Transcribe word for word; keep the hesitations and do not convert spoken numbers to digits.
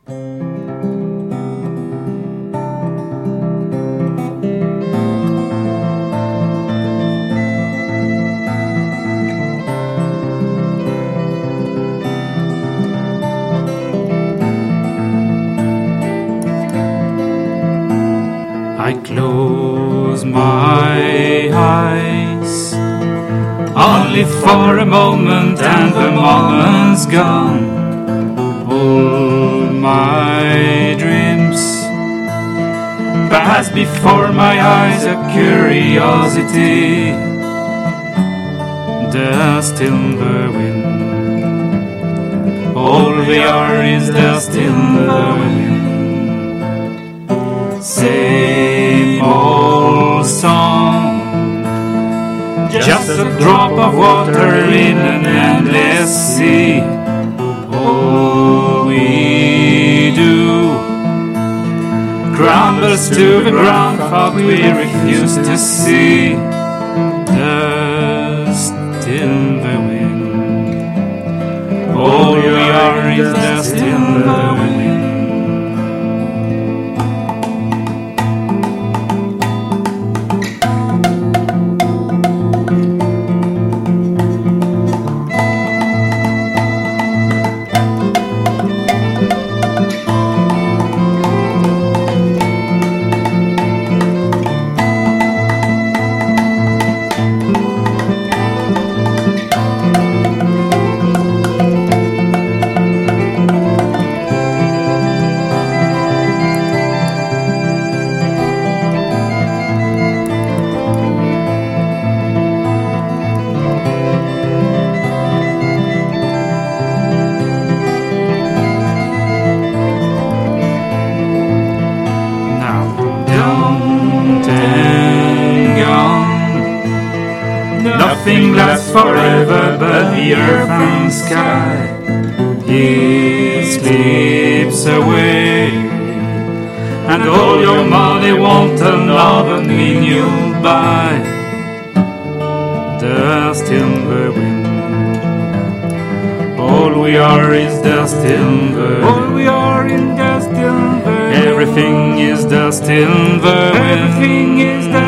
I close my eyes only for a moment, and the moment's gone. All my dreams pass before my eyes, a curiosity, dust in the wind. All we are is dust in the wind. Same old song, just a drop of water in an endless sea. All we do crumbles to the ground, thought we refuse to see. Dust in the wind. All we are is dust in the wind. Nothing lasts forever but the earth and sky. It slips away, and all your money won't another mean you'll buy. Dust in the wind. All we are is dust in the wind. All we are is dust in the wind. Everything is dust in the wind. Everything is dust.